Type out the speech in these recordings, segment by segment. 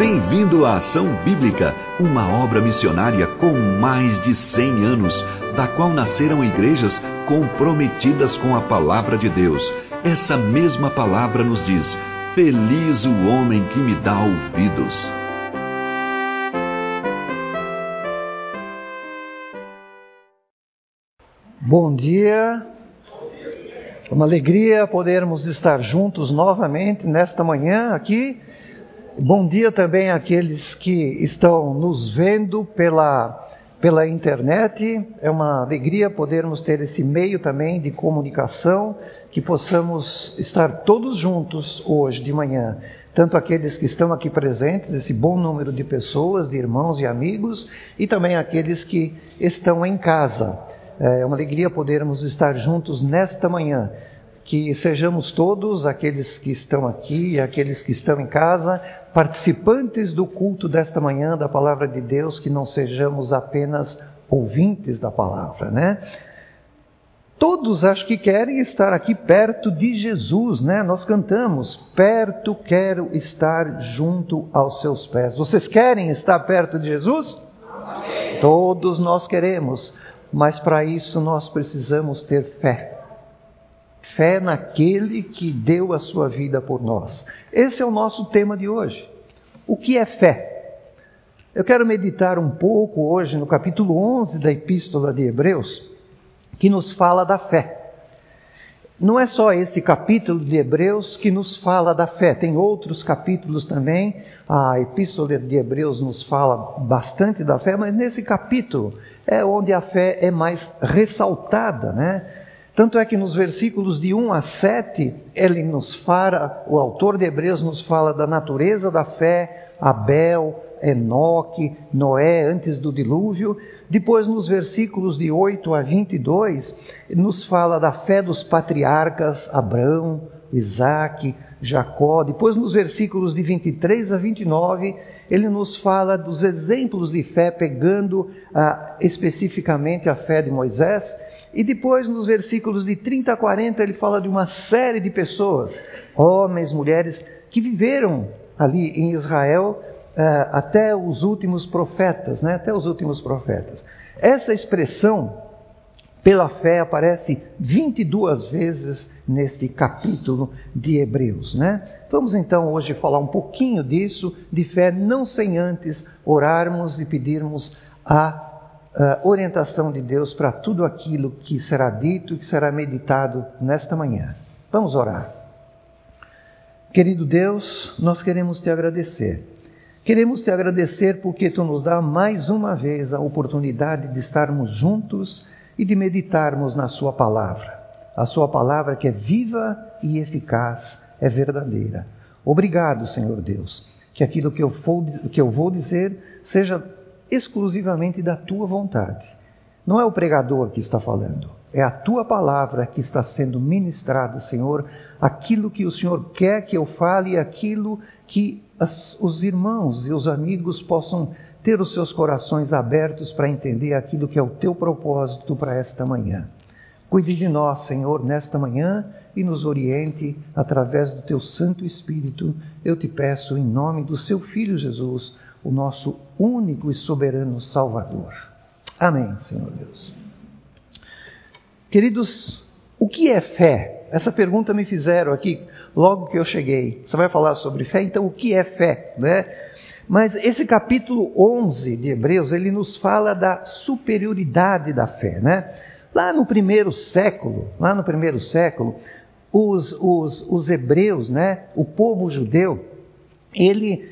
Bem-vindo à Ação Bíblica, uma obra missionária com mais de 100 anos, da qual nasceram igrejas comprometidas com a Palavra de Deus. Essa mesma palavra nos diz: feliz o homem que me dá ouvidos. Bom dia, é uma alegria podermos estar juntos novamente nesta manhã aqui. Bom dia também àqueles que estão nos vendo pela internet. É uma alegria podermos ter esse meio também de comunicação, que possamos estar todos juntos hoje de manhã. Tanto aqueles que estão aqui presentes, esse bom número de pessoas, de irmãos e amigos, e também aqueles que estão em casa. É uma alegria podermos estar juntos nesta manhã. Que sejamos todos, aqueles que estão aqui e aqueles que estão em casa, participantes do culto desta manhã da Palavra de Deus, que não sejamos apenas ouvintes da Palavra, né? Todos acho que querem estar aqui perto de Jesus, né? Nós cantamos: perto quero estar junto aos seus pés. Vocês querem estar perto de Jesus? Amém. Todos nós queremos, mas para isso nós precisamos ter fé. Fé naquele que deu a sua vida por nós. Esse é o nosso tema de hoje. O que é fé? Eu quero meditar um pouco hoje no capítulo 11 da Epístola de Hebreus, que nos fala da fé. Não é só esse capítulo de Hebreus que nos fala da fé, tem outros capítulos também. A Epístola de Hebreus nos fala bastante da fé, mas nesse capítulo é onde a fé é mais ressaltada, né? Tanto é que nos versículos de 1 a 7, o autor de Hebreus nos fala da natureza da fé, Abel, Enoque, Noé antes do dilúvio. Depois, nos versículos de 8 a 22, nos fala da fé dos patriarcas, Abraão, Isaque, Jacó. Depois, nos versículos de 23 a 29, ele nos fala dos exemplos de fé, pegando especificamente a fé de Moisés. E depois, nos versículos de 30 a 40, ele fala de uma série de pessoas, homens, mulheres, que viveram ali em Israel até os últimos profetas, né? Até os últimos profetas. Essa expressão, pela fé, aparece 22 vezes neste capítulo de Hebreus, né? Vamos então hoje falar um pouquinho disso, de fé, não sem antes orarmos e pedirmos a orientação de Deus para tudo aquilo que será dito e que será meditado nesta manhã. Vamos orar. Querido Deus, nós queremos te agradecer. Queremos te agradecer porque tu nos dá mais uma vez a oportunidade de estarmos juntos e de meditarmos na sua palavra. A sua palavra que é viva e eficaz, é verdadeira. Obrigado, Senhor Deus, que aquilo que eu vou dizer seja exclusivamente da tua vontade. Não é o pregador que está falando, é a tua palavra que está sendo ministrada, Senhor. Aquilo que o Senhor quer que eu fale, aquilo que os irmãos e os amigos possam ter os seus corações abertos para entender aquilo que é o teu propósito para esta manhã. Cuide de nós, Senhor, nesta manhã e nos oriente através do teu Santo Espírito. Eu te peço em nome do seu Filho Jesus, o nosso único e soberano Salvador. Amém, Senhor Deus. Queridos, o que é fé? Essa pergunta me fizeram aqui logo que eu cheguei. Você vai falar sobre fé? Então, o que é fé, né? Mas esse capítulo 11 de Hebreus, ele nos fala da superioridade da fé, né? Lá no primeiro século, os hebreus, né? O povo judeu, ele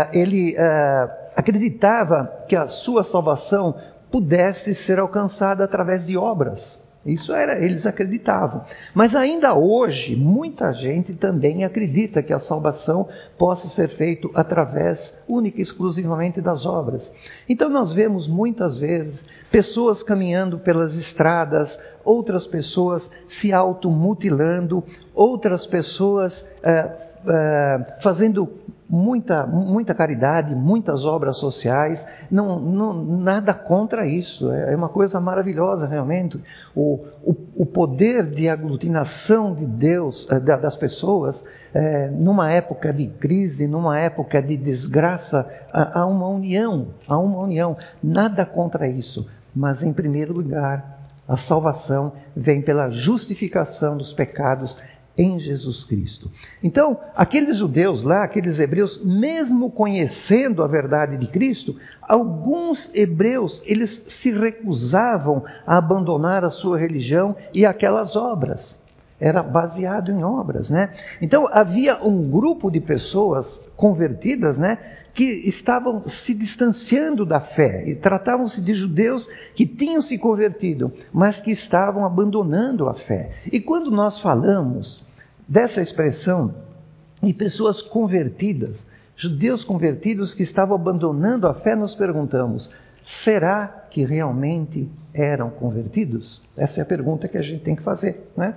acreditava que a sua salvação pudesse ser alcançada através de obras. Isso eles acreditavam. Mas ainda hoje, muita gente também acredita que a salvação possa ser feita através, única e exclusivamente, das obras. Então nós vemos muitas vezes pessoas caminhando pelas estradas, outras pessoas se automutilando, outras pessoas fazendo muita caridade, muitas obras sociais, nada contra isso, é uma coisa maravilhosa realmente. O poder de aglutinação de Deus, das pessoas, numa época de crise, numa época de desgraça, há uma união, nada contra isso, mas em primeiro lugar, a salvação vem pela justificação dos pecados em Jesus Cristo. Então, aqueles judeus lá, aqueles hebreus, mesmo conhecendo a verdade de Cristo, alguns hebreus, eles se recusavam a abandonar a sua religião e aquelas obras. Era baseado em obras, né? Então, havia um grupo de pessoas convertidas, né, que estavam se distanciando da fé. E tratavam-se de judeus que tinham se convertido, mas que estavam abandonando a fé. E quando nós falamos dessa expressão de pessoas convertidas, judeus convertidos que estavam abandonando a fé, nós perguntamos, será que realmente eram convertidos? Essa é a pergunta que a gente tem que fazer, né?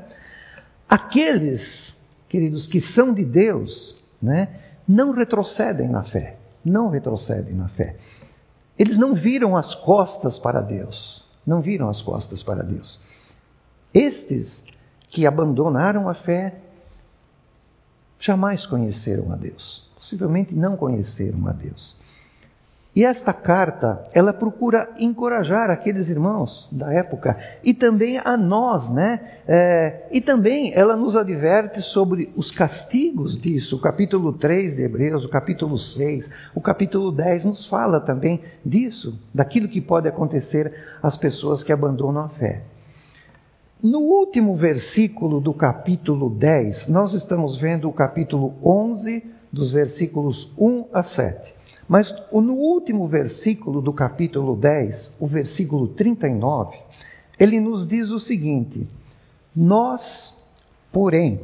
Aqueles, queridos, que são de Deus, né, não retrocedem na fé. Não retrocedem na fé. Eles não viram as costas para Deus. Não viram as costas para Deus. Estes que abandonaram a fé jamais conheceram a Deus. Possivelmente não conheceram a Deus. E esta carta, ela procura encorajar aqueles irmãos da época e também a nós, né? E também ela nos adverte sobre os castigos disso. O capítulo 3 de Hebreus, o capítulo 6, o capítulo 10 nos fala também disso, daquilo que pode acontecer às pessoas que abandonam a fé. No último versículo do capítulo 10, nós estamos vendo o capítulo 11, dos versículos 1 a 7. Mas no último versículo do capítulo 10, o versículo 39, ele nos diz o seguinte: nós, porém,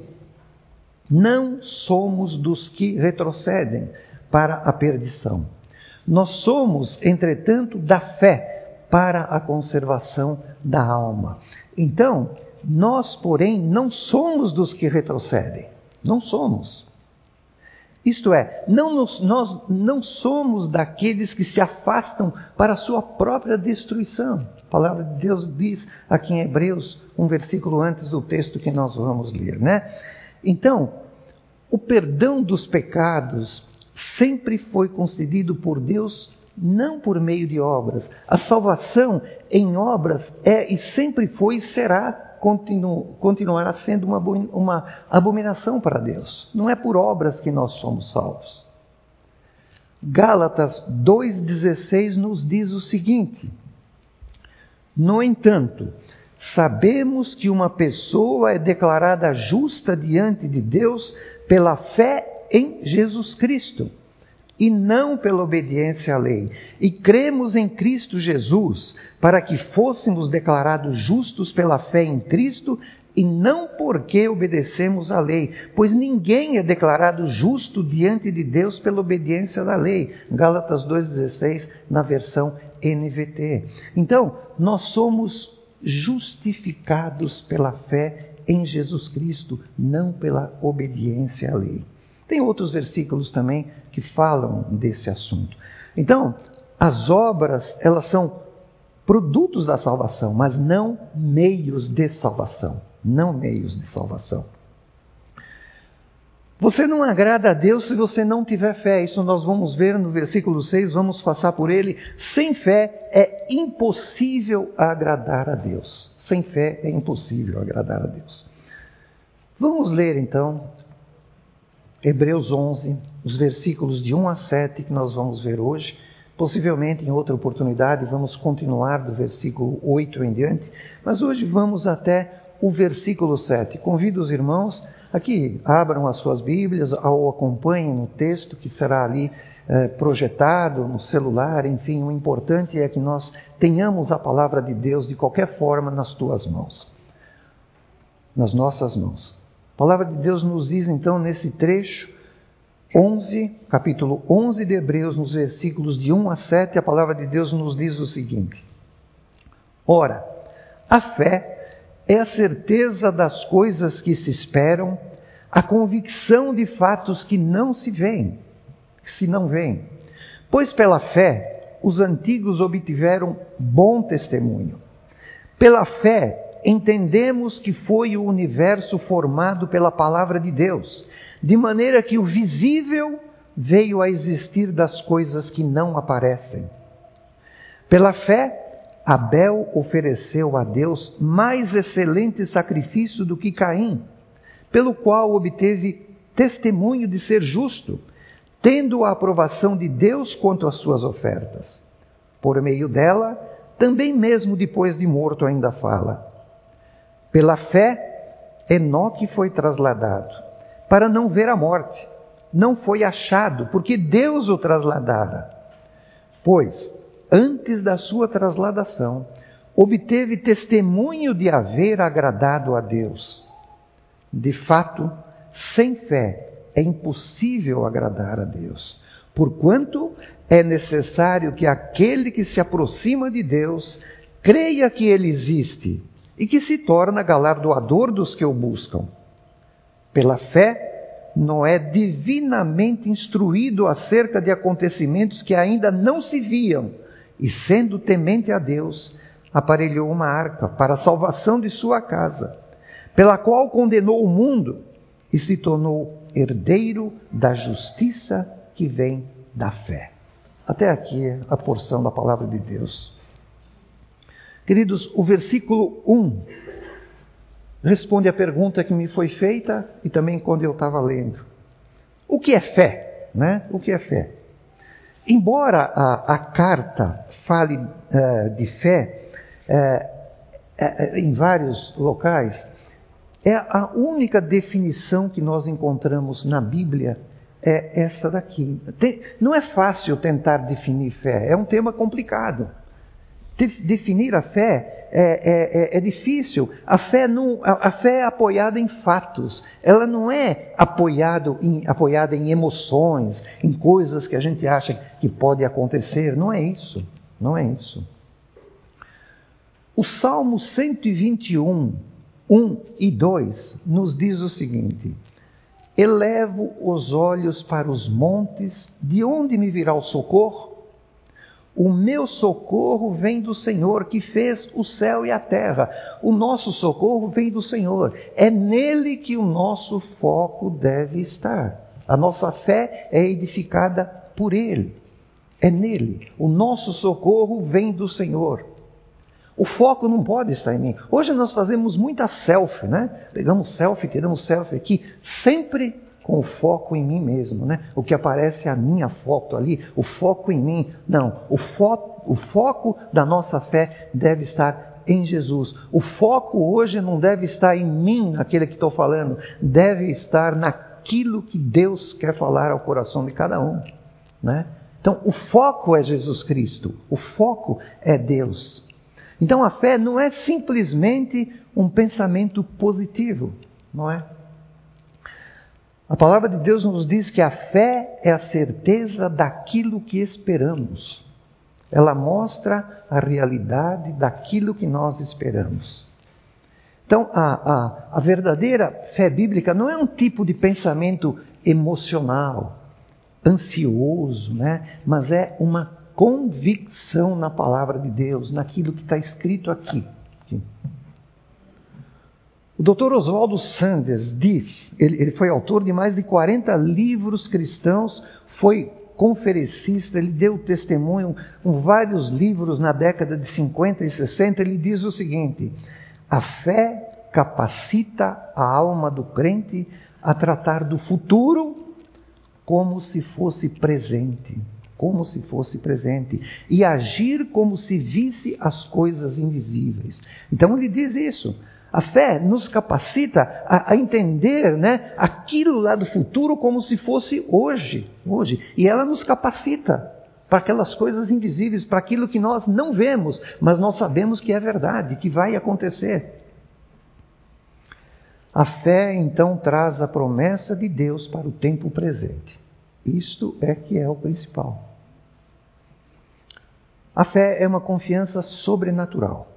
não somos dos que retrocedem para a perdição. Nós somos, entretanto, da fé para a conservação da alma. Então, nós, porém, não somos dos que retrocedem. Não somos. Isto é, nós não somos daqueles que se afastam para a sua própria destruição. A palavra de Deus diz aqui em Hebreus, um versículo antes do texto que nós vamos ler, né? Então, o perdão dos pecados sempre foi concedido por Deus, não por meio de obras. A salvação em obras é e sempre foi e será, continuará sendo uma abominação para Deus. Não é por obras que nós somos salvos. Gálatas 2,16 nos diz o seguinte: no entanto, sabemos que uma pessoa é declarada justa diante de Deus pela fé em Jesus Cristo, e não pela obediência à lei. E cremos em Cristo Jesus, para que fôssemos declarados justos pela fé em Cristo, e não porque obedecemos à lei, pois ninguém é declarado justo diante de Deus pela obediência da lei. Gálatas 2,16, na versão NVT. Então, nós somos justificados pela fé em Jesus Cristo, não pela obediência à lei. Tem outros versículos também que falam desse assunto. Então, as obras, elas são produtos da salvação, mas não meios de salvação. Não meios de salvação. Você não agrada a Deus se você não tiver fé. Isso nós vamos ver no versículo 6, vamos passar por ele. Sem fé é impossível agradar a Deus. Sem fé é impossível agradar a Deus. Vamos ler então Hebreus 11, os versículos de 1 a 7 que nós vamos ver hoje. Possivelmente em outra oportunidade vamos continuar do versículo 8 em diante, mas hoje vamos até o versículo 7. Convido os irmãos a que abram as suas Bíblias ou acompanhem no texto que será ali projetado no celular. Enfim, o importante é que nós tenhamos a palavra de Deus de qualquer forma nas tuas mãos, nas nossas mãos. A palavra de Deus nos diz então nesse trecho, capítulo 11 de Hebreus, nos versículos de 1 a 7, a palavra de Deus nos diz o seguinte: ora, a fé é a certeza das coisas que se esperam, a convicção de fatos que não se veem. se não veem. Pois pela fé os antigos obtiveram bom testemunho. Pela fé entendemos que foi o universo formado pela palavra de Deus, de maneira que o visível veio a existir das coisas que não aparecem. Pela fé, Abel ofereceu a Deus mais excelente sacrifício do que Caim, pelo qual obteve testemunho de ser justo, tendo a aprovação de Deus quanto às suas ofertas. Por meio dela, também mesmo depois de morto ainda fala. Pela fé, Enoque foi trasladado, para não ver a morte. Não foi achado, porque Deus o trasladara. Pois, antes da sua trasladação, obteve testemunho de haver agradado a Deus. De fato, sem fé é impossível agradar a Deus, porquanto é necessário que aquele que se aproxima de Deus creia que Ele existe e que se torna galardoador dos que o buscam. Pela fé, Noé, divinamente instruído acerca de acontecimentos que ainda não se viam, e sendo temente a Deus, aparelhou uma arca para a salvação de sua casa, pela qual condenou o mundo e se tornou herdeiro da justiça que vem da fé. Até aqui a porção da palavra de Deus. Queridos, o versículo 1 responde à pergunta que me foi feita e também quando eu estava lendo. O que é fé? Né? O que é fé? Embora a carta fale de fé em vários locais, é a única definição que nós encontramos na Bíblia é essa daqui. Não é fácil tentar definir fé, é um tema complicado. Definir a fé é difícil. A fé é apoiada em fatos. Ela não é apoiada em emoções, em coisas que a gente acha que pode acontecer. Não é isso. Não é isso. O Salmo 121, 1 e 2 nos diz o seguinte: elevo os olhos para os montes, de onde me virá o socorro? O meu socorro vem do Senhor, que fez o céu e a terra. O nosso socorro vem do Senhor. É nele que o nosso foco deve estar. A nossa fé é edificada por Ele. É nele. O nosso socorro vem do Senhor. O foco não pode estar em mim. Hoje nós fazemos muita selfie, né? Pegamos selfie, tiramos selfie aqui, sempre com o foco em mim mesmo, né? O que aparece é a minha foto ali, o foco em mim. Não, o foco da nossa fé deve estar em Jesus. O foco hoje não deve estar em mim, naquele que estou falando, deve estar naquilo que Deus quer falar ao coração de cada um, né? Então, o foco é Jesus Cristo, o foco é Deus. Então, a fé não é simplesmente um pensamento positivo, não é? A palavra de Deus nos diz que a fé é a certeza daquilo que esperamos. Ela mostra a realidade daquilo que nós esperamos. Então, a verdadeira fé bíblica não é um tipo de pensamento emocional, ansioso, né? Mas é uma convicção na palavra de Deus, naquilo que está escrito aqui. O Dr. Oswaldo Sanders diz, ele foi autor de mais de 40 livros cristãos, foi conferencista, ele deu testemunho com vários livros na década de 50 e 60, ele diz o seguinte: a fé capacita a alma do crente a tratar do futuro como se fosse presente, e agir como se visse as coisas invisíveis. Então ele diz isso. A fé nos capacita a entender, né, aquilo lá do futuro como se fosse hoje. E ela nos capacita para aquelas coisas invisíveis, para aquilo que nós não vemos, mas nós sabemos que é verdade, que vai acontecer. A fé, então, traz a promessa de Deus para o tempo presente. Isto é que é o principal. A fé é uma confiança sobrenatural.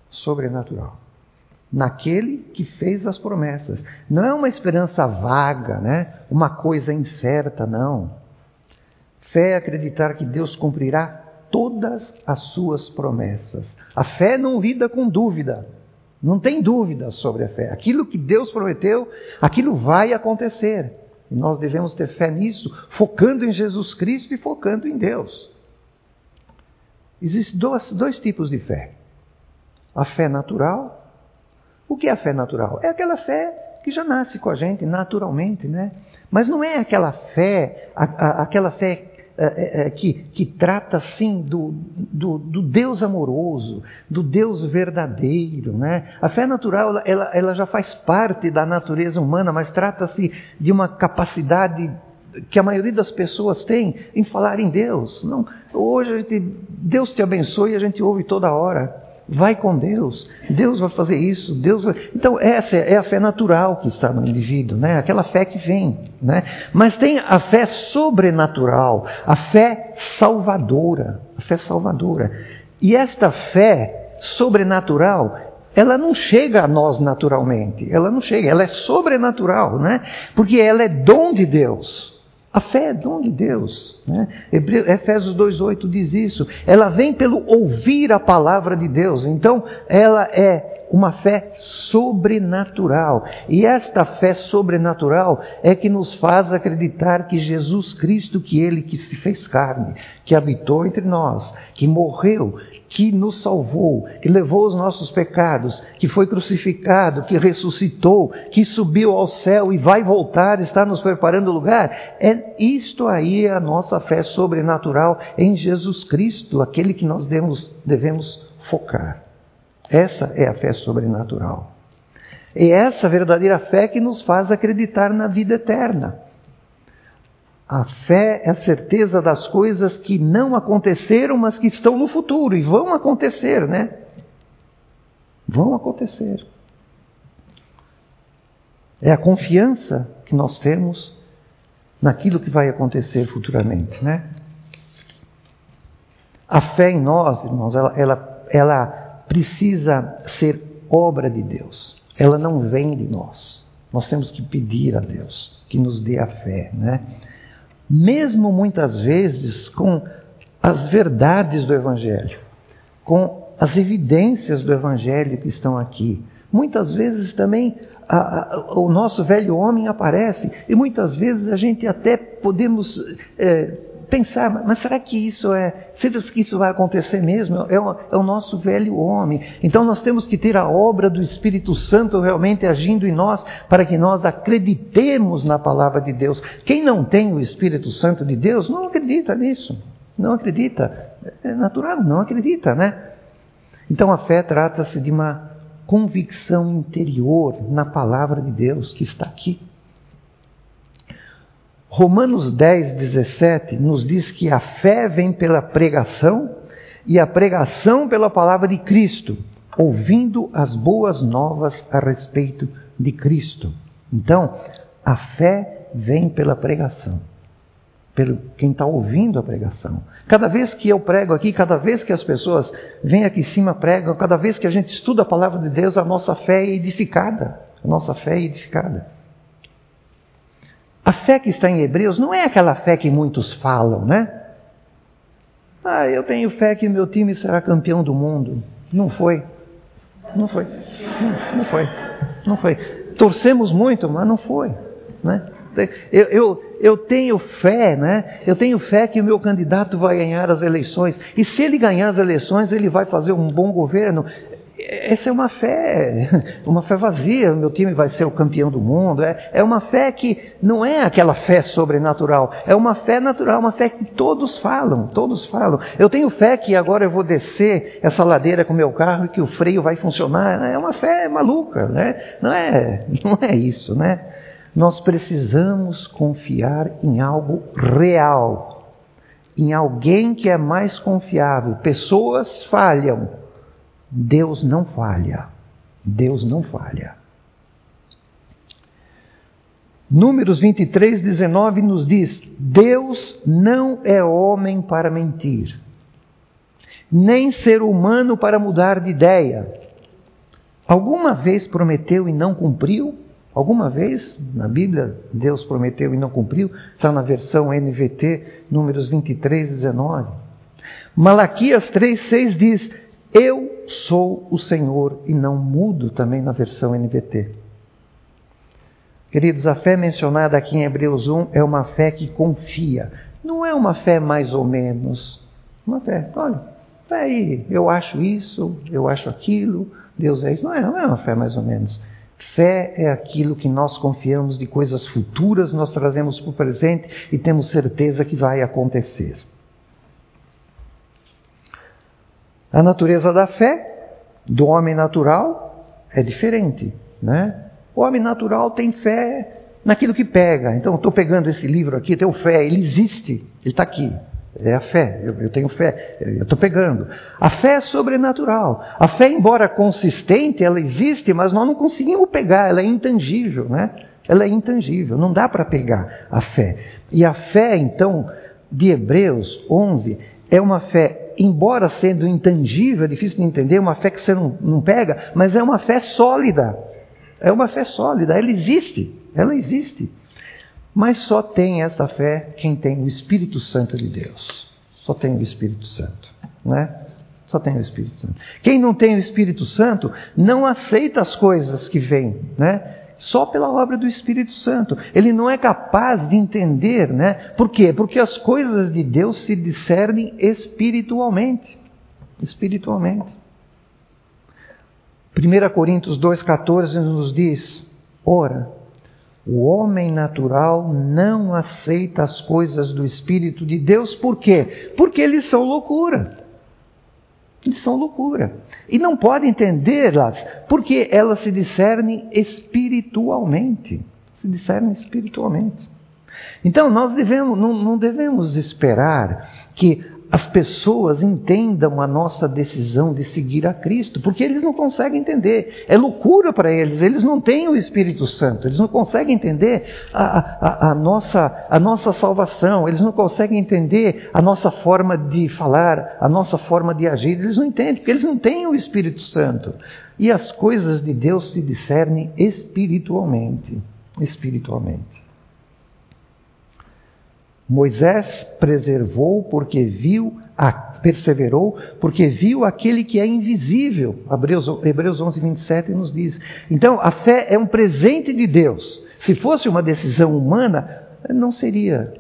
Naquele que fez as promessas. Não é uma esperança vaga, né? Uma coisa incerta, não. Fé é acreditar que Deus cumprirá todas as suas promessas. A fé não lida com dúvida. Não tem dúvida sobre a fé. Aquilo que Deus prometeu, aquilo vai acontecer. E nós devemos ter fé nisso, focando em Jesus Cristo e focando em Deus. Existem dois tipos de fé. A fé natural. O que é a fé natural? É aquela fé que já nasce com a gente naturalmente, né? Mas não é aquela fé, aquela fé que trata assim do Deus amoroso, do Deus verdadeiro, né? A fé natural, ela já faz parte da natureza humana, mas trata-se de uma capacidade que a maioria das pessoas tem em falar em Deus. Não, hoje Deus te abençoe e a gente ouve toda hora. Vai com Deus, Deus vai fazer isso, Deus vai... Então essa é a fé natural que está no indivíduo, né? Aquela fé que vem, né? Mas tem a fé sobrenatural, a fé salvadora, E esta fé sobrenatural, ela não chega a nós naturalmente, ela é sobrenatural, né? Porque ela é dom de Deus. A fé é dom de Deus, né? Efésios 2,8 diz isso. Ela vem pelo ouvir a palavra de Deus. Então, ela é uma fé sobrenatural. E esta fé sobrenatural é que nos faz acreditar que Jesus Cristo, que Ele que se fez carne, que habitou entre nós, que morreu, que nos salvou, que levou os nossos pecados, que foi crucificado, que ressuscitou, que subiu ao céu e vai voltar, está nos preparando lugar. Isto aí é a nossa fé sobrenatural em Jesus Cristo, aquele que nós devemos focar. Essa é a fé sobrenatural. É essa verdadeira fé que nos faz acreditar na vida eterna. A fé é a certeza das coisas que não aconteceram, mas que estão no futuro e vão acontecer, né? Vão acontecer. É a confiança que nós temos naquilo que vai acontecer futuramente, né? A fé em nós, irmãos, ela precisa ser obra de Deus. Ela não vem de nós. Nós temos que pedir a Deus que nos dê a fé, né? Mesmo muitas vezes com as verdades do Evangelho, com as evidências do Evangelho que estão aqui. Muitas vezes também o nosso velho homem aparece e muitas vezes a gente até podemos pensar, mas será que isso vai acontecer mesmo? É o nosso velho homem. Então nós temos que ter a obra do Espírito Santo realmente agindo em nós, para que nós acreditemos na palavra de Deus. Quem não tem o Espírito Santo de Deus, não acredita nisso. Não acredita. É natural, não acredita, né? Então a fé trata-se de uma convicção interior na palavra de Deus que está aqui. Romanos 10:17 nos diz que a fé vem pela pregação e a pregação pela palavra de Cristo, ouvindo as boas novas a respeito de Cristo. Então, a fé vem pela pregação, pelo quem está ouvindo a pregação. Cada vez que eu prego aqui, cada vez que as pessoas vêm aqui em cima pregam, cada vez que a gente estuda a palavra de Deus, a nossa fé é edificada. A nossa fé é edificada. A fé que está em Hebreus não é aquela fé que muitos falam, né? Eu tenho fé que meu time será campeão do mundo. Não foi. Não foi. Torcemos muito, mas não foi, né? Eu tenho fé, né? Eu tenho fé que o meu candidato vai ganhar as eleições. E se ele ganhar as eleições, ele vai fazer um bom governo. Essa é uma fé vazia. Meu time vai ser o campeão do mundo. É uma fé que não é aquela fé sobrenatural. É uma fé natural, uma fé que todos falam. Eu tenho fé que agora eu vou descer essa ladeira com o meu carro e que o freio vai funcionar. É uma fé maluca, né? Não é isso, né? Nós precisamos confiar em algo real, em alguém que é mais confiável. Pessoas falham, Deus não falha. Deus não falha. Números 23:19 nos diz: Deus não é homem para mentir, nem ser humano para mudar de ideia. Alguma vez prometeu e não cumpriu? Alguma vez na Bíblia Deus prometeu e não cumpriu? Está na versão NVT, números 23 e 19. Malaquias 3,6 diz: eu sou o Senhor, e não mudo, também na versão NVT. Queridos, a fé mencionada aqui em Hebreus 1 é uma fé que confia. Não é uma fé mais ou menos. Uma fé, olha, aí, eu acho isso, eu acho aquilo, Deus é isso. Não é uma fé mais ou menos. Fé é aquilo que nós confiamos de coisas futuras, nós trazemos para o presente e temos certeza que vai acontecer. A natureza da fé do homem natural é diferente, né? O homem natural tem fé naquilo que pega. Então, eu estou pegando esse livro aqui, eu tenho fé, ele existe, ele está aqui. É a fé, eu tenho fé, eu estou pegando. A fé é sobrenatural. A fé, embora consistente, ela existe, mas nós não conseguimos pegar, ela é intangível, né? Ela é intangível, não dá para pegar a fé. E a fé, então, de Hebreus 11, é uma fé, embora sendo intangível, é difícil de entender, uma fé que você não pega, mas é uma fé sólida. É uma fé sólida, ela existe. Mas só tem essa fé quem tem o Espírito Santo de Deus. Só tem o Espírito Santo, né? Só tem o Espírito Santo. Quem não tem o Espírito Santo não aceita as coisas que vêm, né? Só pela obra do Espírito Santo. Ele não é capaz de entender, né? Por quê? Porque as coisas de Deus se discernem espiritualmente. Espiritualmente. 1 Coríntios 2,14 nos diz: ora, o homem natural não aceita as coisas do Espírito de Deus. Por quê? Porque eles são loucura. Eles são loucura. E não pode entendê-las, porque elas se discernem espiritualmente. Se discernem espiritualmente. Então, nós não devemos esperar que as pessoas entendam a nossa decisão de seguir a Cristo, porque eles não conseguem entender. É loucura para eles, eles não têm o Espírito Santo, eles não conseguem entender a nossa salvação, eles não conseguem entender a nossa forma de falar, a nossa forma de agir, eles não entendem, porque eles não têm o Espírito Santo. E as coisas de Deus se discernem espiritualmente. Espiritualmente. Moisés perseverou porque viu aquele que é invisível. Hebreus 11, 27 nos diz. Então, a fé é um presente de Deus. Se fosse uma decisão humana, não seria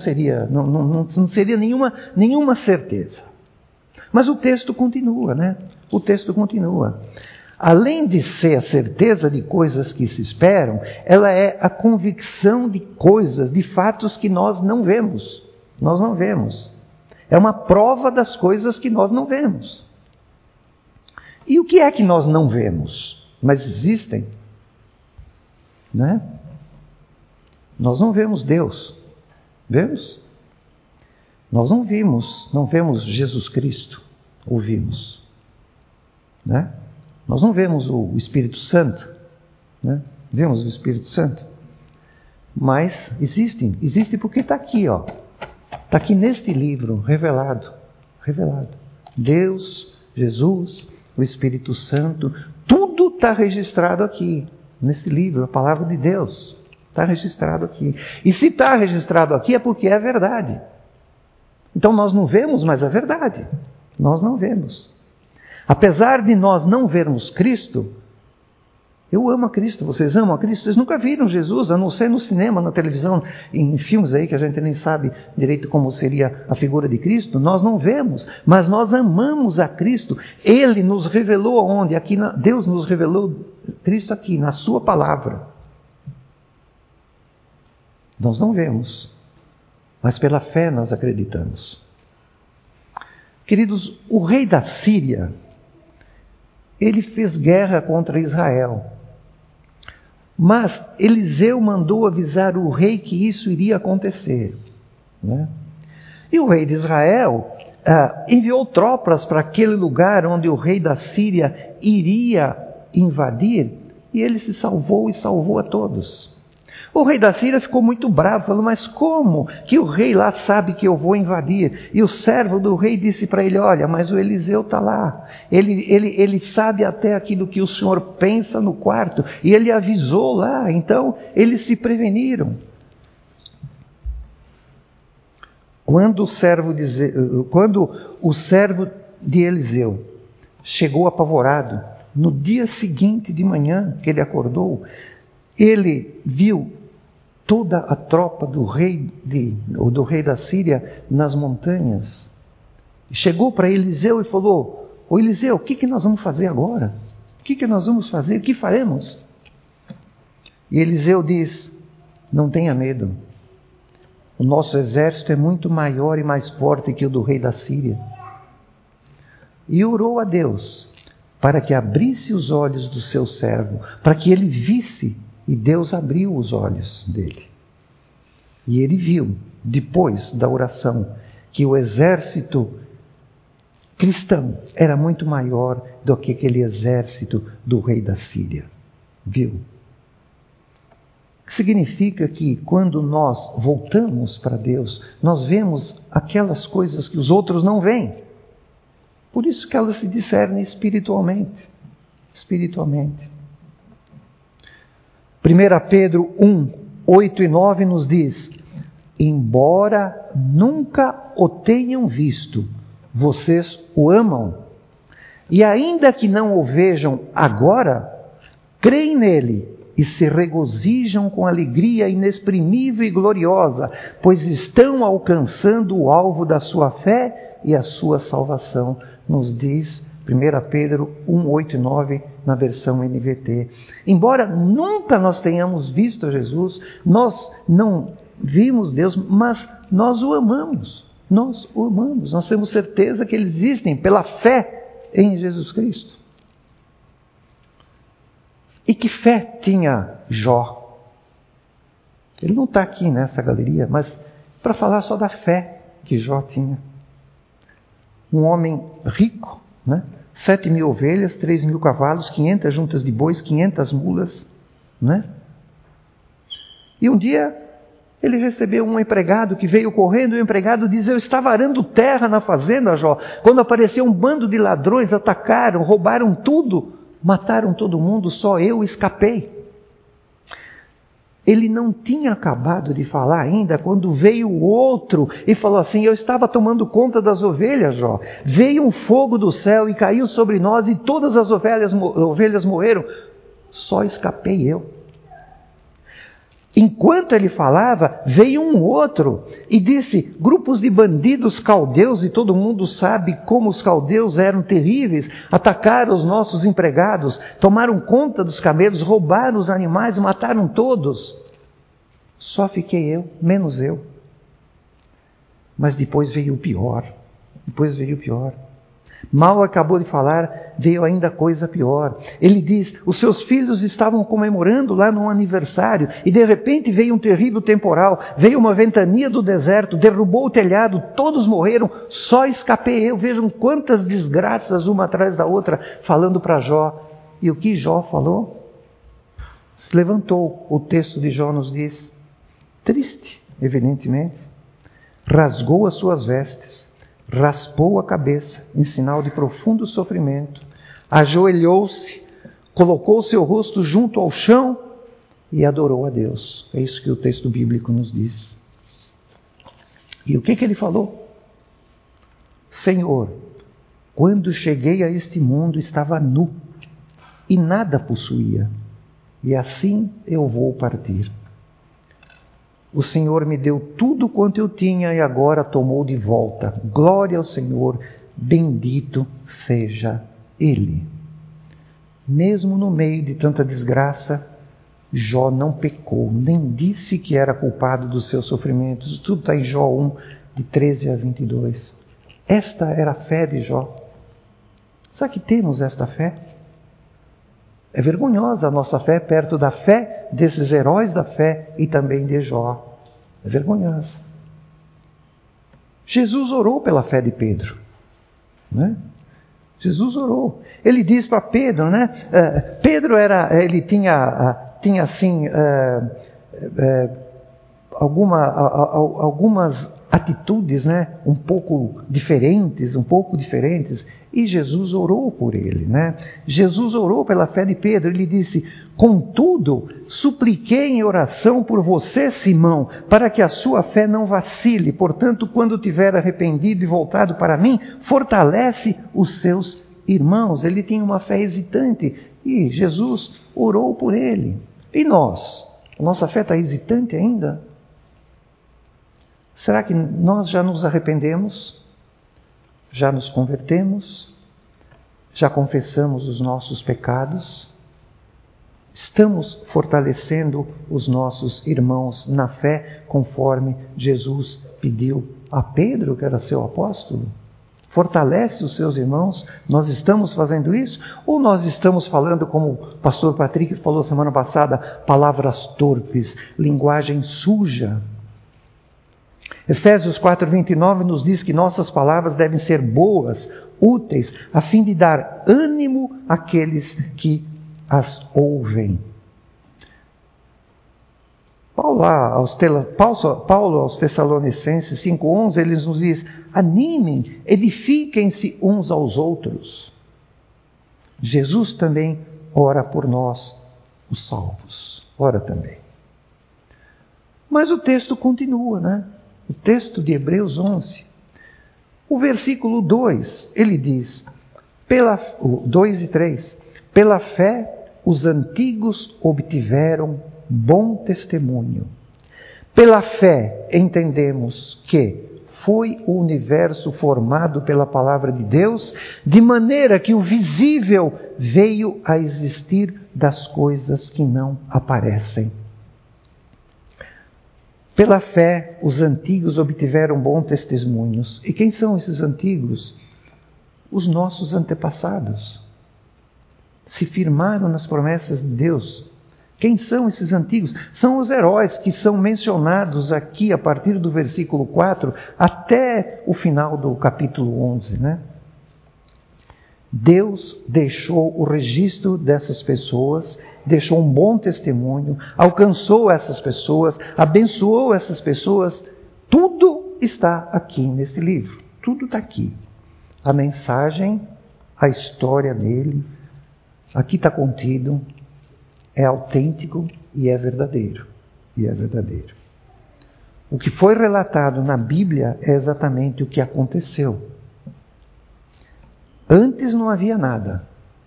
nenhuma certeza. Mas o texto continua, né? O texto continua. Além de ser a certeza de coisas que se esperam, ela é a convicção de coisas, de fatos que nós não vemos. Nós não vemos. É uma prova das coisas que nós não vemos. E o que é que nós não vemos? Mas existem. Né? Nós não vemos Deus. Vemos? Nós não vemos Jesus Cristo. Ouvimos. Né? Nós não vemos o Espírito Santo, né? Vemos o Espírito Santo, mas existe porque está aqui, ó. Está aqui neste livro, revelado. Deus, Jesus, o Espírito Santo, tudo está registrado aqui, nesse livro, a palavra de Deus, está registrado aqui. E se está registrado aqui é porque é verdade. Então nós não vemos, mas é verdade. Nós não vemos. Apesar de nós não vermos Cristo, eu amo a Cristo, vocês amam a Cristo, vocês nunca viram Jesus, a não ser no cinema, na televisão, em filmes aí que a gente nem sabe direito como seria a figura de Cristo, nós não vemos, mas nós amamos a Cristo. Ele nos revelou aonde? Deus nos revelou Cristo aqui, na sua palavra. Nós não vemos, mas pela fé nós acreditamos. Queridos, o rei da Síria, ele fez guerra contra Israel. Mas Eliseu mandou avisar o rei que isso iria acontecer. Né? E o rei de Israel enviou tropas para aquele lugar onde o rei da Síria iria invadir. E ele se salvou e salvou a todos. O rei da Síria ficou muito bravo, falou, mas como que o rei lá sabe que eu vou invadir? E o servo do rei disse para ele, olha, mas o Eliseu está lá, ele sabe até aquilo que o senhor pensa no quarto, e ele avisou lá, então eles se preveniram. Quando o servo de Eliseu chegou apavorado, no dia seguinte de manhã que ele acordou, ele viu toda a tropa do rei da Síria nas montanhas. Chegou para Eliseu e falou, ô Eliseu, o que nós vamos fazer agora? O que nós vamos fazer? O que faremos? E Eliseu diz, não tenha medo. O nosso exército é muito maior e mais forte que o do rei da Síria. E orou a Deus para que abrisse os olhos do seu servo, para que ele visse. E Deus abriu os olhos dele. E ele viu, depois da oração, que o exército cristão era muito maior do que aquele exército do rei da Síria. Viu? Significa que quando nós voltamos para Deus, nós vemos aquelas coisas que os outros não veem. Por isso que elas se discernem espiritualmente. Espiritualmente. 1 Pedro 1, 8 e 9 nos diz, embora nunca o tenham visto, vocês o amam. E ainda que não o vejam agora, creem nele e se regozijam com alegria inexprimível e gloriosa, pois estão alcançando o alvo da sua fé e a sua salvação, nos diz 1 Pedro 1, 8 e 9, na versão NVT. Embora nunca nós tenhamos visto Jesus, nós não vimos Deus, mas nós o amamos. Nós o amamos. Nós temos certeza que Ele existe pela fé em Jesus Cristo. E que fé tinha Jó? Ele não está aqui nessa galeria, mas para falar só da fé que Jó tinha. Um homem rico, né? 7.000 ovelhas, 3.000 cavalos, 500 juntas de bois, 500 mulas, né? E um dia ele recebeu um empregado que veio correndo, e o empregado diz, eu estava arando terra na fazenda, Jó, quando apareceu um bando de ladrões, atacaram, roubaram tudo, mataram todo mundo, só eu escapei. Ele não tinha acabado de falar ainda, quando veio o outro e falou assim, eu estava tomando conta das ovelhas, Jó. Veio um fogo do céu e caiu sobre nós e todas as ovelhas morreram. Só escapei eu. Enquanto ele falava, veio um outro e disse, grupos de bandidos caldeus, e todo mundo sabe como os caldeus eram terríveis, atacaram os nossos empregados, tomaram conta dos camelos, roubaram os animais, mataram todos. Só fiquei eu, menos eu. Mas depois veio o pior. Mal acabou de falar, veio ainda coisa pior. Ele diz, os seus filhos estavam comemorando lá num aniversário, e de repente veio um terrível temporal, veio uma ventania do deserto, derrubou o telhado, todos morreram, só escapei eu. Vejam quantas desgraças uma atrás da outra, falando para Jó. E o que Jó falou? Se levantou, o texto de Jó nos diz, triste, evidentemente, rasgou as suas vestes, raspou a cabeça em sinal de profundo sofrimento, ajoelhou-se, colocou seu rosto junto ao chão e adorou a Deus. É isso que o texto bíblico nos diz. E o que ele falou? Senhor, quando cheguei a este mundo estava nu e nada possuía, e assim eu vou partir. O Senhor me deu tudo quanto eu tinha e agora tomou de volta. Glória ao Senhor, bendito seja Ele. Mesmo no meio de tanta desgraça, Jó não pecou, nem disse que era culpado dos seus sofrimentos. Tudo está em Jó 1, de 13 a 22. Esta era a fé de Jó. Será que temos esta fé? É vergonhosa a nossa fé perto da fé desses heróis da fé e também de Jó. É vergonhosa. Jesus orou pela fé de Pedro, né? Jesus orou. Ele diz para Pedro, né? Pedro tinha assim, algumas atitudes, né, um pouco diferentes, e Jesus orou por ele, né? Jesus orou pela fé de Pedro. Ele disse: contudo, supliquei em oração por você, Simão, para que a sua fé não vacile. Portanto, quando tiver arrependido e voltado para mim, fortalece os seus irmãos. Ele tinha uma fé hesitante e Jesus orou por ele. E nós? A nossa fé está hesitante ainda? Será que nós já nos arrependemos? Já nos convertemos? Já confessamos os nossos pecados? Estamos fortalecendo os nossos irmãos na fé, conforme Jesus pediu a Pedro, que era seu apóstolo? Fortalece os seus irmãos? Nós estamos fazendo isso? Ou nós estamos falando, como o pastor Patrick falou semana passada, palavras torpes, linguagem suja? Efésios 4:29 nos diz que nossas palavras devem ser boas, úteis, a fim de dar ânimo àqueles que as ouvem. Paulo aos Tessalonicenses 5:11, ele nos diz: animem, edifiquem-se uns aos outros. Jesus também ora por nós, os salvos. Ora também. Mas o texto continua, né? O texto de Hebreus 11. O versículo 2, ele diz, 2 e 3, pela fé os antigos obtiveram bom testemunho. Pela fé entendemos que foi o universo formado pela palavra de Deus, de maneira que o visível veio a existir das coisas que não aparecem. Pela fé, os antigos obtiveram bons testemunhos. E quem são esses antigos? Os nossos antepassados. Se firmaram nas promessas de Deus. Quem são esses antigos? São os heróis que são mencionados aqui a partir do versículo 4 até o final do capítulo 11, né? Deus deixou o registro dessas pessoas, deixou um bom testemunho, alcançou essas pessoas, abençoou essas pessoas. Tudo está aqui nesse livro. Tudo está aqui. A mensagem, a história dele, aqui está contido, é autêntico e é verdadeiro. O que foi relatado na Bíblia é exatamente o que aconteceu. Antes não havia nada.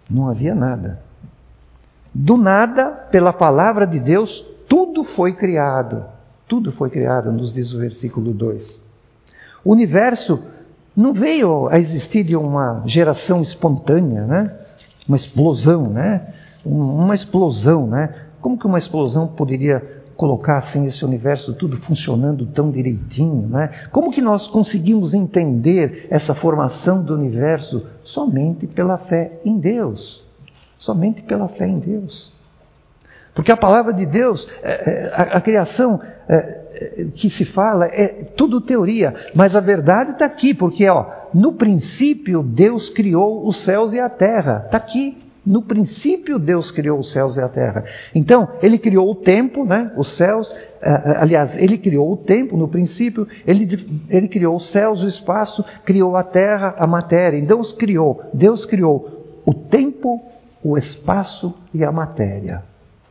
Do nada, pela palavra de Deus, tudo foi criado. Tudo foi criado, nos diz o versículo 2. O universo não veio a existir de uma geração espontânea, né? Uma explosão, né? Uma explosão, né? Como que uma explosão poderia colocar assim esse universo tudo funcionando tão direitinho, né? Como que nós conseguimos entender essa formação do universo? Somente pela fé em Deus. Somente pela fé em Deus. Porque a palavra de Deus, a criação que se fala é tudo teoria, mas a verdade está aqui, porque no princípio Deus criou os céus e a terra. Está aqui. No princípio Deus criou os céus e a terra. Então, Ele criou o tempo, né? Os céus, Ele criou o tempo no princípio, Ele criou os céus, o espaço, criou a terra, a matéria. Então, Deus criou o tempo, o espaço e a matéria.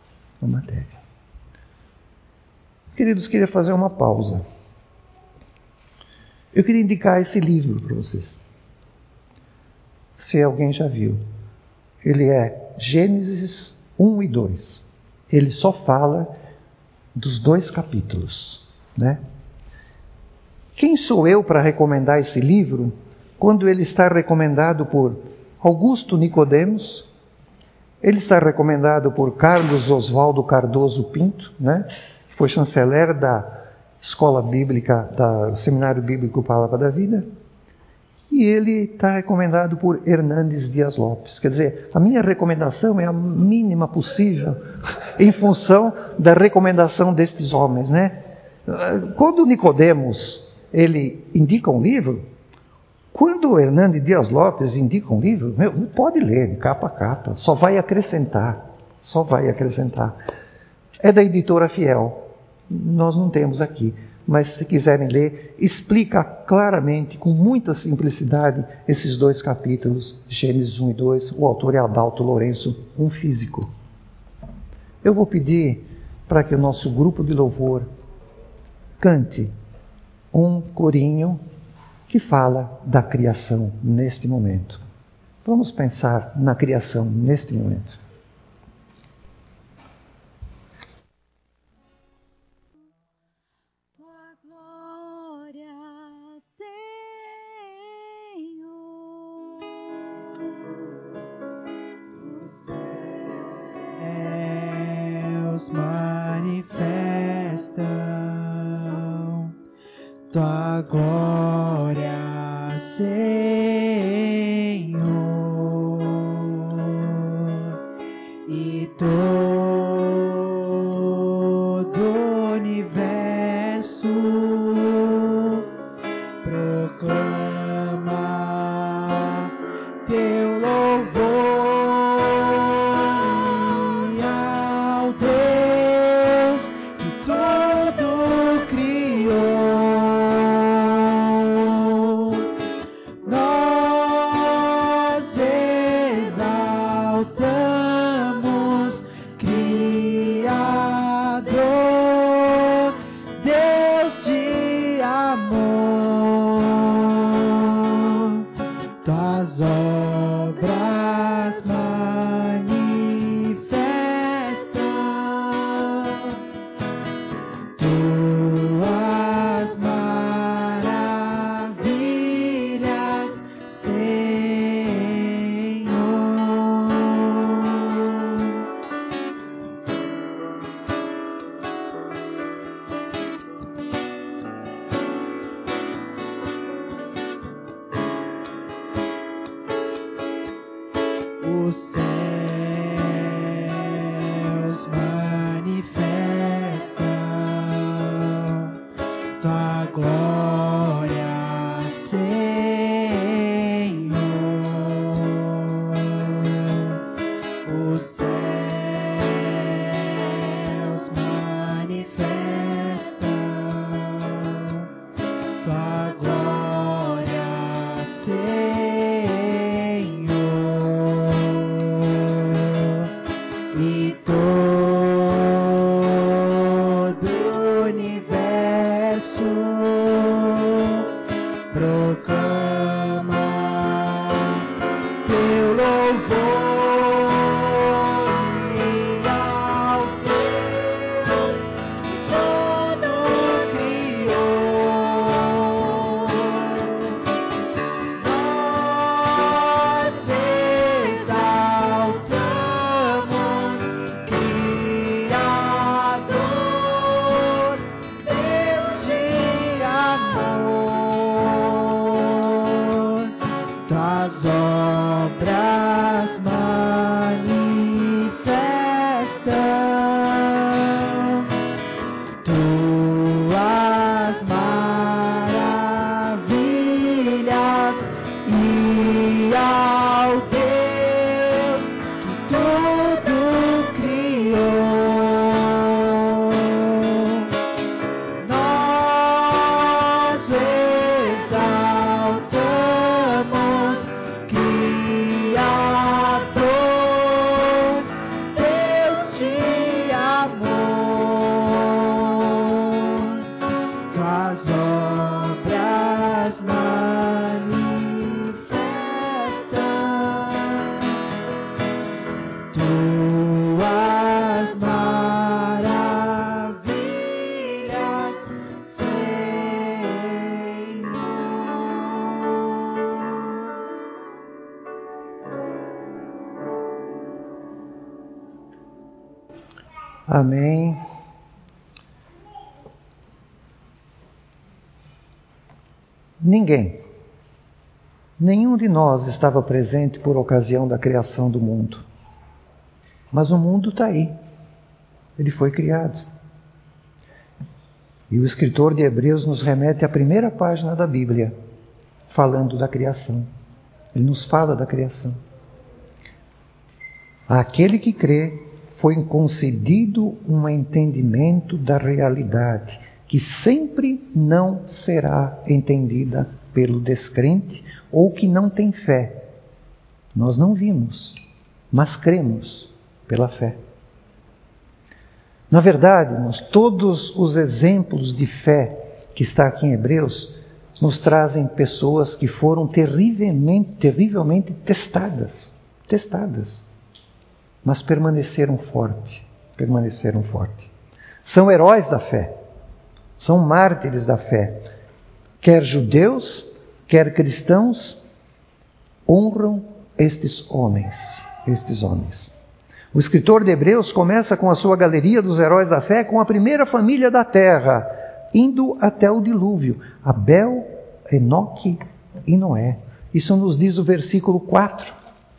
Queridos, queria fazer uma pausa. Eu queria indicar esse livro para vocês. Se alguém já viu. Ele é Gênesis 1 e 2. Ele só fala dos 2 capítulos, né? Quem sou eu para recomendar esse livro quando ele está recomendado por Augusto Nicodemos? Ele está recomendado por Carlos Oswaldo Cardoso Pinto, né? Que foi chanceler da Escola Bíblica, do Seminário Bíblico Palavra da Vida. E ele está recomendado por Hernandes Dias Lopes. Quer dizer, a minha recomendação é a mínima possível em função da recomendação destes homens, né? Quando Nicodemos, ele indica um livro, quando Hernandes Dias Lopes indica um livro, pode ler de capa a capa, só vai acrescentar. É da editora Fiel. nós não temos aqui. Mas se quiserem ler, explica claramente, com muita simplicidade, esses 2 capítulos, Gênesis 1 e 2. O autor é Adalto Lourenço, um físico. Eu vou pedir para que o nosso grupo de louvor cante um corinho que fala da criação neste momento. Vamos pensar na criação neste momento. Manifestam tua glória, Senhor, e todo o universo proclama teu louvor. Os céus manifestam tua glória, Senhor. Os céus manifestam tua glória, Senhor. E todo o universo proclama teu louvor e ao Deus que todo criou. Nós exaltamos, Criador, Deus de amor. Tuas obras manifestam tuas maravilhas e ao Deus que tudo criou. Nós exaltamos, Criador, Deus de amor. Tuas obras manifestam tuas maravilhas, Senhor. Amém. Nenhum de nós estava presente por ocasião da criação do mundo. Mas o mundo está aí. Ele foi criado. E o escritor de Hebreus nos remete à primeira página da Bíblia, falando da criação. Ele nos fala da criação. Aquele que crê foi concedido um entendimento da realidade, que sempre não será entendida pelo descrente ou que não tem fé. Nós não vimos, mas cremos pela fé. Na verdade, irmãos, todos os exemplos de fé que está aqui em Hebreus nos trazem pessoas que foram terrivelmente testadas, mas permaneceram fortes. São heróis da fé, são mártires da fé. Quer judeus, quer cristãos, honram estes homens. O escritor de Hebreus começa com a sua galeria dos heróis da fé com a primeira família da terra, indo até o dilúvio: Abel, Enoque e Noé. Isso nos diz o versículo 4.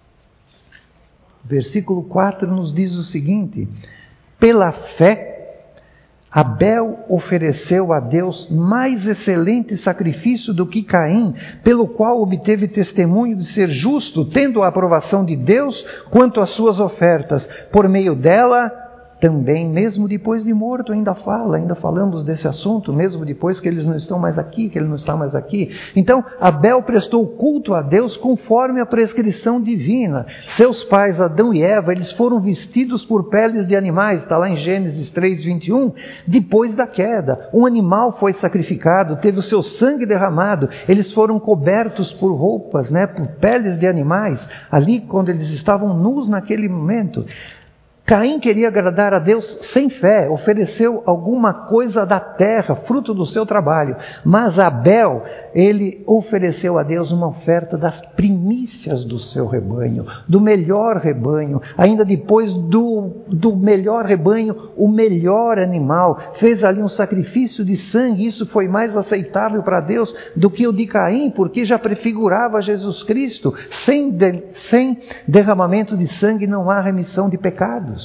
O versículo 4 nos diz o seguinte: pela fé, Abel ofereceu a Deus mais excelente sacrifício do que Caim, pelo qual obteve testemunho de ser justo, tendo a aprovação de Deus quanto às suas ofertas. Por meio dela, também, mesmo depois de morto, ainda falamos desse assunto, mesmo depois que eles não estão mais aqui, que ele não está mais aqui. Então, Abel prestou culto a Deus conforme a prescrição divina. Seus pais, Adão e Eva, eles foram vestidos por peles de animais, está lá em Gênesis 3:21, depois da queda. Um animal foi sacrificado, teve o seu sangue derramado, eles foram cobertos por roupas, por peles de animais, ali quando eles estavam nus naquele momento. Caim queria agradar a Deus sem fé, ofereceu alguma coisa da terra, fruto do seu trabalho. Mas Abel, ele ofereceu a Deus uma oferta das primícias do seu rebanho, do melhor rebanho. Ainda depois do melhor rebanho, o melhor animal. Fez ali um sacrifício de sangue, isso foi mais aceitável para Deus do que o de Caim, porque já prefigurava Jesus Cristo. Sem derramamento de sangue não há remissão de pecados.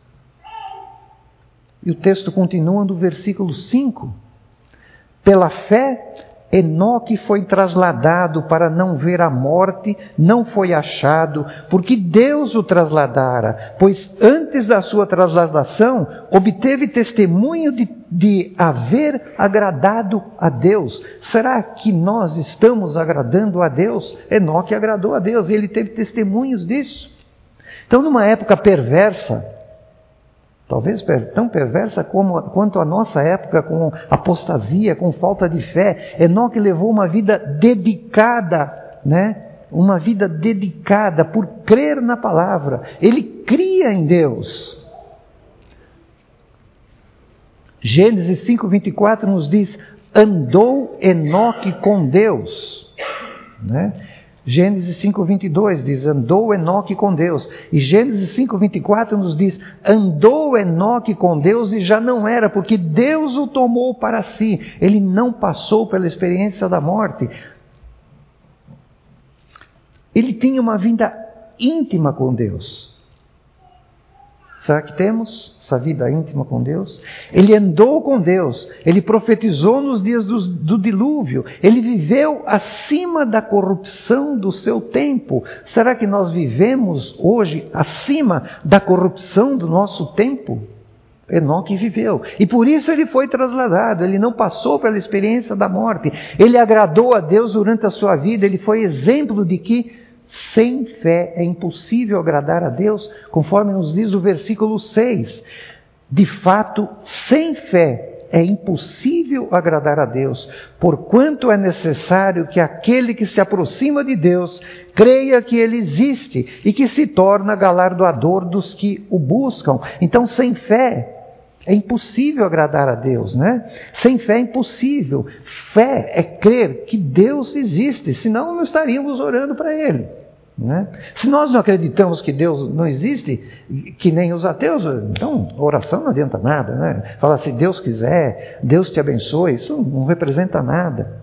E o texto continua no versículo 5. Pela fé, Enoque foi trasladado para não ver a morte, não foi achado, porque Deus o trasladara, pois antes da sua trasladação, obteve testemunho de haver agradado a Deus. Será que nós estamos agradando a Deus? Enoque agradou a Deus, e ele teve testemunhos disso. Então, numa época perversa, talvez tão perversa quanto a nossa época, com apostasia, com falta de fé, Enoque levou uma vida dedicada, uma vida dedicada por crer na palavra. Ele cria em Deus. Gênesis 5:24 nos diz: andou Enoque com Deus. Gênesis 5:22 diz: andou Enoque com Deus. E Gênesis 5:24 nos diz: andou Enoque com Deus e já não era, porque Deus o tomou para si. Ele não passou pela experiência da morte. Ele tinha uma vida íntima com Deus. Será que temos essa vida íntima com Deus? Ele andou com Deus, ele profetizou nos dias do dilúvio, ele viveu acima da corrupção do seu tempo. Será que nós vivemos hoje acima da corrupção do nosso tempo? Enoque viveu, e por isso ele foi trasladado, ele não passou pela experiência da morte. Ele agradou a Deus durante a sua vida, ele foi exemplo de que sem fé é impossível agradar a Deus, conforme nos diz o versículo 6. De fato, sem fé é impossível agradar a Deus, porquanto é necessário que aquele que se aproxima de Deus creia que Ele existe e que se torna galardoador dos que o buscam. Então, sem fé é impossível agradar a Deus, Sem fé é impossível. Fé é crer que Deus existe, senão não estaríamos orando para Ele, Se nós não acreditamos que Deus não existe, que nem os ateus, então a oração não adianta nada, Falar, se Deus quiser, Deus te abençoe, isso não representa nada.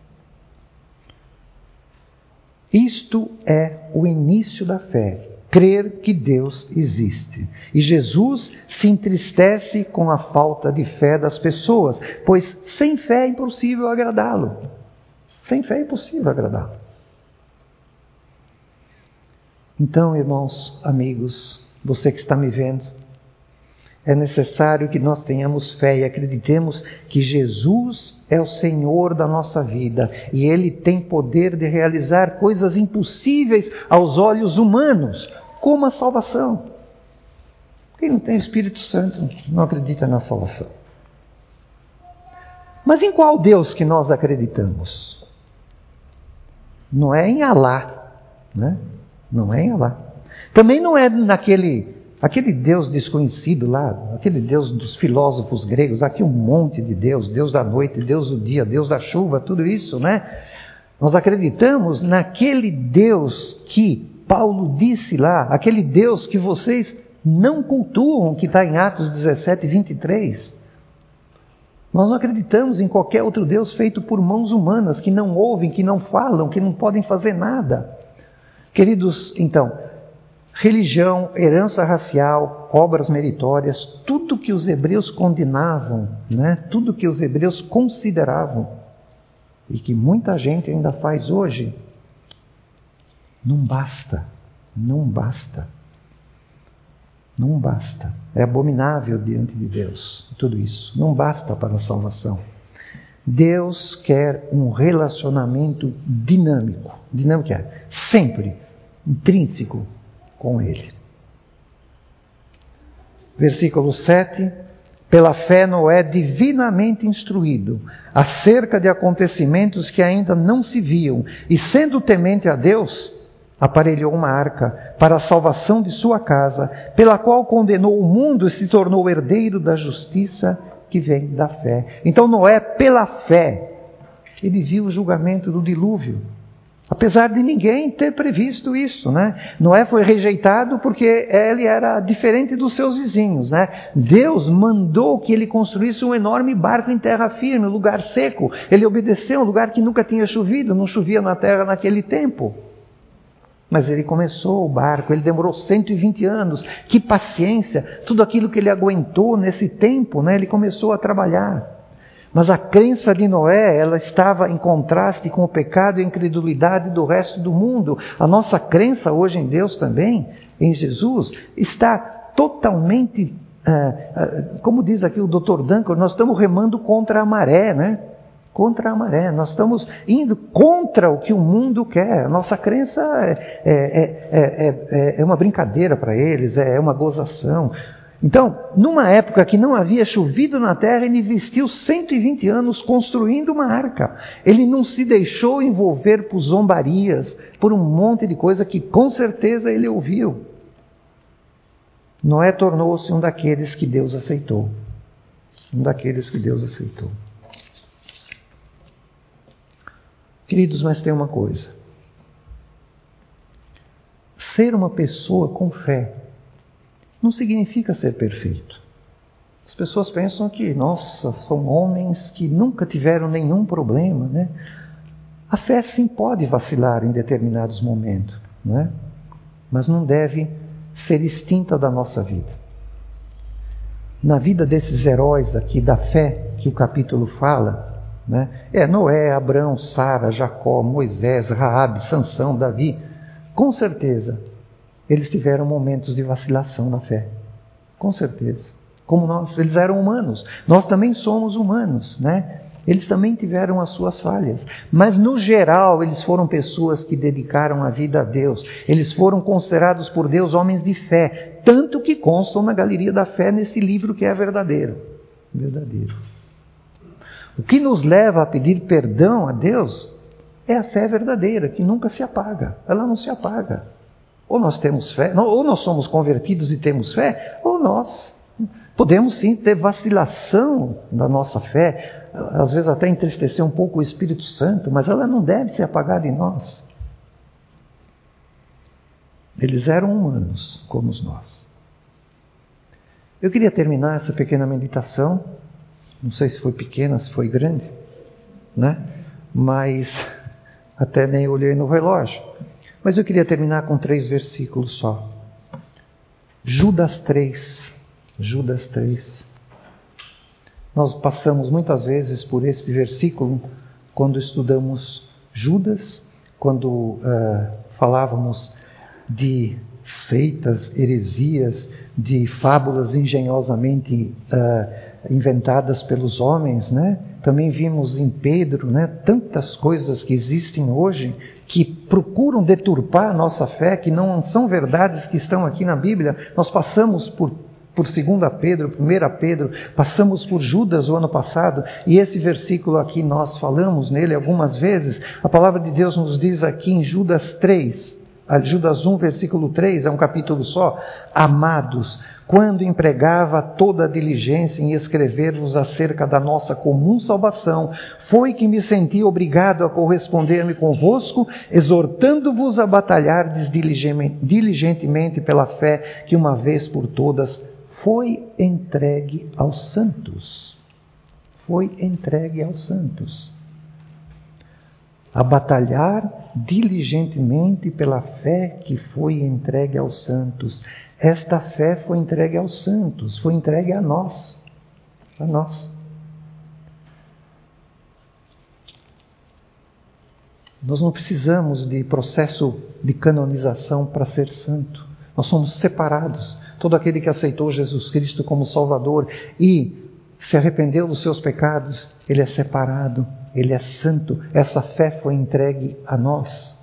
Isto é o início da fé. Crer que Deus existe. E Jesus se entristece com a falta de fé das pessoas, pois sem fé é impossível agradá-lo. Sem fé é impossível agradá-lo. Então, irmãos, amigos, você que está me vendo, É necessário que nós tenhamos fé e acreditemos que Jesus é o Senhor da nossa vida e Ele tem poder de realizar coisas impossíveis aos olhos humanos, como a salvação. Quem não tem Espírito Santo não acredita na salvação. Mas em qual Deus que nós acreditamos? Não é em Alá, né? Não é em Alá. Também não é aquele Deus desconhecido lá, aquele Deus dos filósofos gregos, aqui um monte de Deus, Deus da noite, Deus do dia, Deus da chuva, tudo isso, né? Nós acreditamos naquele Deus que Paulo disse lá, aquele Deus que vocês não cultuam, que está em Atos 17, 23. Nós não acreditamos em qualquer outro Deus feito por mãos humanas, que não ouvem, que não falam, que não podem fazer nada. Queridos, então, religião, herança racial, obras meritórias, tudo que os hebreus condenavam, né? Tudo que os hebreus consideravam, e que muita gente ainda faz hoje, não basta, não basta. Não basta. É abominável diante de Deus, tudo isso. Não basta para a salvação. Deus quer um relacionamento dinâmico. Dinâmico é sempre intrínseco com Ele. Versículo 7. Pela fé Noé, divinamente instruído acerca de acontecimentos que ainda não se viam, e sendo temente a Deus, aparelhou uma arca para a salvação de sua casa, pela qual condenou o mundo e se tornou herdeiro da justiça que vem da fé. Então Noé, pela fé, ele viu o julgamento do dilúvio. Apesar de ninguém ter previsto isso, né? Noé foi rejeitado porque ele era diferente dos seus vizinhos, né? Deus mandou que ele construísse um enorme barco em terra firme, um lugar seco. Ele obedeceu, um lugar que nunca tinha chovido, não chovia na terra naquele tempo. Mas ele começou o barco, ele demorou 120 anos. Que paciência! Tudo aquilo que ele aguentou nesse tempo, né? Ele começou a trabalhar. Mas a crença de Noé, ela estava em contraste com o pecado e a incredulidade do resto do mundo. A nossa crença hoje em Deus também, em Jesus, está totalmente, como diz aqui o Dr. Duncan, nós estamos remando contra a maré, né? Contra a maré. Nós estamos indo contra o que o mundo quer. A nossa crença é uma brincadeira para eles, é uma gozação. Então, numa época que não havia chovido na terra, ele investiu 120 anos construindo uma arca. Ele não se deixou envolver por zombarias, por um monte de coisa que com certeza ele ouviu. Noé tornou-se um daqueles que Deus aceitou. Um daqueles que Deus aceitou. Queridos, mas tem uma coisa. Ser uma pessoa com fé não significa ser perfeito. As pessoas pensam que, nossa, são homens que nunca tiveram nenhum problema, né? A fé sim pode vacilar em determinados momentos, né? Mas não deve ser extinta da nossa vida. Na vida desses heróis aqui da fé, que o capítulo fala, né? Noé, Abraão, Sara, Jacó, Moisés, Raabe, Sansão, Davi, com certeza eles tiveram momentos de vacilação na fé. Com certeza. Como nós, eles eram humanos. Nós também somos humanos, né? Eles também tiveram as suas falhas. Mas, no geral, eles foram pessoas que dedicaram a vida a Deus. Eles foram considerados por Deus homens de fé. Tanto que constam na Galeria da Fé, nesse livro que é verdadeiro. Verdadeiro. O que nos leva a pedir perdão a Deus é a fé verdadeira, que nunca se apaga. Ela não se apaga. Ou nós temos fé, ou nós somos convertidos e temos fé, ou nós podemos sim ter vacilação da nossa fé, às vezes até entristecer um pouco o Espírito Santo, mas ela não deve ser apagada em nós. Eles eram humanos, como nós. Eu queria terminar essa pequena meditação, não sei se foi pequena, se foi grande, né? Mas até nem olhei no relógio. Mas eu queria terminar com 3 versículos só. Judas 3. Judas 3. Nós passamos muitas vezes por esse versículo quando estudamos Judas, quando falávamos de seitas, heresias, de fábulas engenhosamente inventadas pelos homens, né? Também vimos em Pedro, né, tantas coisas que existem hoje que procuram deturpar a nossa fé, que não são verdades que estão aqui na Bíblia. Nós passamos por 2 Pedro, 1 Pedro, passamos por Judas o ano passado, e esse versículo aqui nós falamos nele algumas vezes. A palavra de Deus nos diz aqui em Judas 3, Judas 1, versículo 3, é um capítulo só: amados, quando empregava toda a diligência em escrever-vos acerca da nossa comum salvação, foi que me senti obrigado a corresponder-me convosco, exortando-vos a batalhar diligentemente pela fé que uma vez por todas foi entregue aos santos. Foi entregue aos santos. A batalhar diligentemente pela fé que foi entregue aos santos. Esta fé foi entregue aos santos, foi entregue a nós. A nós. Nós não precisamos de processo de canonização para ser santo. Nós somos separados. Todo aquele que aceitou Jesus Cristo como Salvador e se arrependeu dos seus pecados, ele é separado, ele é santo. Essa fé foi entregue a nós.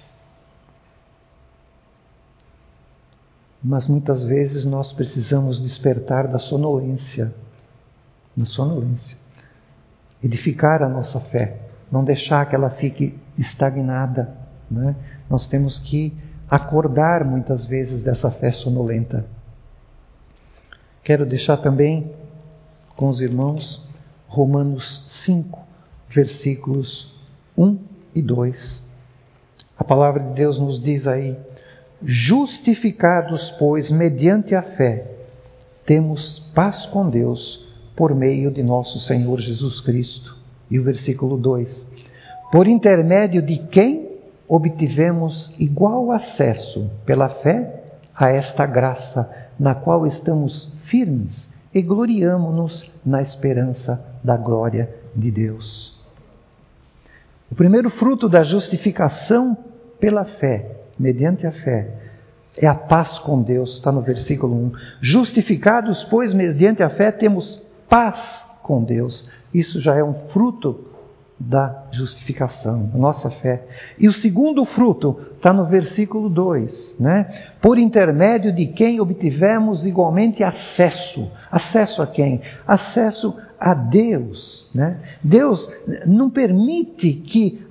Mas muitas vezes nós precisamos despertar da sonolência. Na sonolência. Edificar a nossa fé. Não deixar que ela fique estagnada, né? Nós temos que acordar muitas vezes dessa fé sonolenta. Quero deixar também com os irmãos Romanos 5, versículos 1 e 2. A palavra de Deus nos diz aí: justificados, pois, mediante a fé, temos paz com Deus por meio de nosso Senhor Jesus Cristo. E o versículo 2: por intermédio de quem obtivemos igual acesso pela fé a esta graça, na qual estamos firmes e gloriamo-nos na esperança da glória de Deus. O primeiro fruto da justificação pela fé, mediante a fé, é a paz com Deus, está no versículo 1. Justificados, pois, mediante a fé, temos paz com Deus. Isso já é um fruto da justificação, a nossa fé. E o segundo fruto está no versículo 2, né? Por intermédio de quem obtivemos igualmente acesso. Acesso a quem? Acesso a Deus, né? Deus não permite que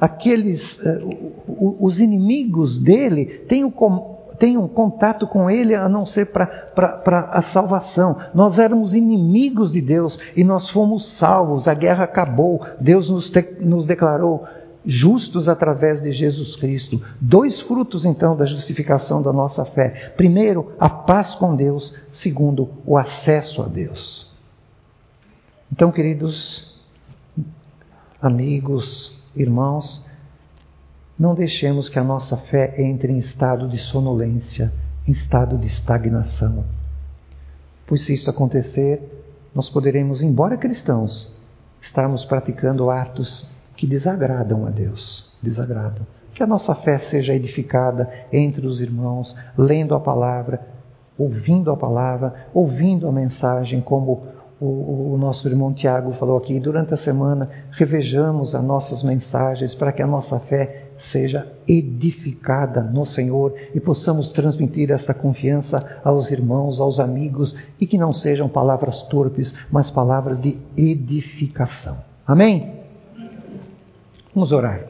os inimigos dele tenham contato com Ele, a não ser para a salvação. Nós éramos inimigos de Deus e nós fomos salvos, a guerra acabou, Deus nos declarou justos através de Jesus Cristo. 2 frutos então da justificação da nossa fé: primeiro, a paz com Deus; segundo, o acesso a Deus. Então, queridos amigos, irmãos, não deixemos que a nossa fé entre em estado de sonolência, em estado de estagnação. Pois se isso acontecer, nós poderemos, embora cristãos, estarmos praticando atos que desagradam a Deus. Desagradam. Que a nossa fé seja edificada entre os irmãos, lendo a palavra, ouvindo a mensagem, como o nosso irmão Tiago falou aqui. Durante a semana, revejamos as nossas mensagens para que a nossa fé seja edificada no Senhor e possamos transmitir esta confiança aos irmãos, aos amigos, e que não sejam palavras torpes, mas palavras de edificação. Amém? Vamos orar.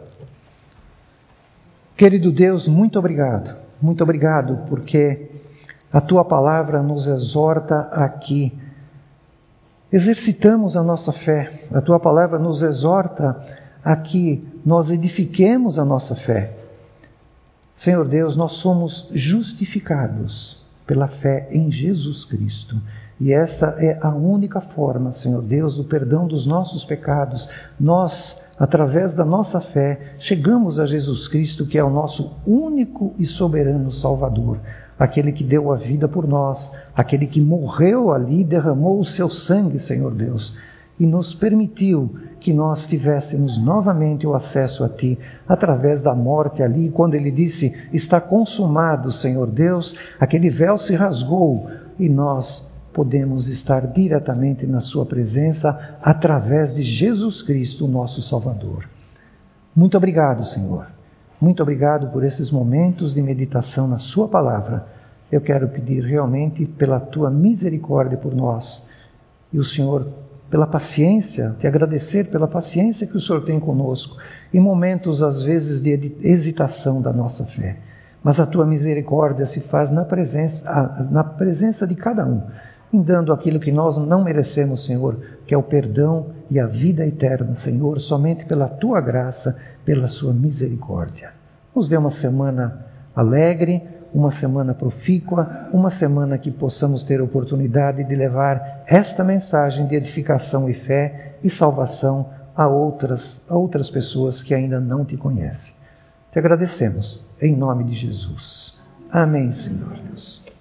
Querido Deus, muito obrigado porque a Tua palavra nos exorta aqui. Exercitamos a nossa fé, a Tua palavra nos exorta a que nós edifiquemos a nossa fé. Senhor Deus, nós somos justificados pela fé em Jesus Cristo. E essa é a única forma, Senhor Deus, do perdão dos nossos pecados. Nós, através da nossa fé, chegamos a Jesus Cristo, que é o nosso único e soberano Salvador. Aquele que deu a vida por nós, aquele que morreu ali, derramou o seu sangue, Senhor Deus, e nos permitiu que nós tivéssemos novamente o acesso a Ti, através da morte ali, quando Ele disse: está consumado, Senhor Deus, aquele véu se rasgou, e nós podemos estar diretamente na sua presença através de Jesus Cristo, nosso Salvador. Muito obrigado, Senhor. Muito obrigado por esses momentos de meditação na sua palavra. Eu quero pedir realmente pela tua misericórdia por nós. E o Senhor, pela paciência, te agradecer pela paciência que o Senhor tem conosco, em momentos às vezes de hesitação da nossa fé. Mas a tua misericórdia se faz na presença de cada um, em dando aquilo que nós não merecemos, Senhor, que é o perdão e a vida eterna, Senhor, somente pela tua graça, pela sua misericórdia. Nos dê uma semana alegre, uma semana profícua, uma semana que possamos ter a oportunidade de levar esta mensagem de edificação e fé e salvação a outras pessoas que ainda não te conhecem. Te agradecemos, em nome de Jesus. Amém, Senhor Deus.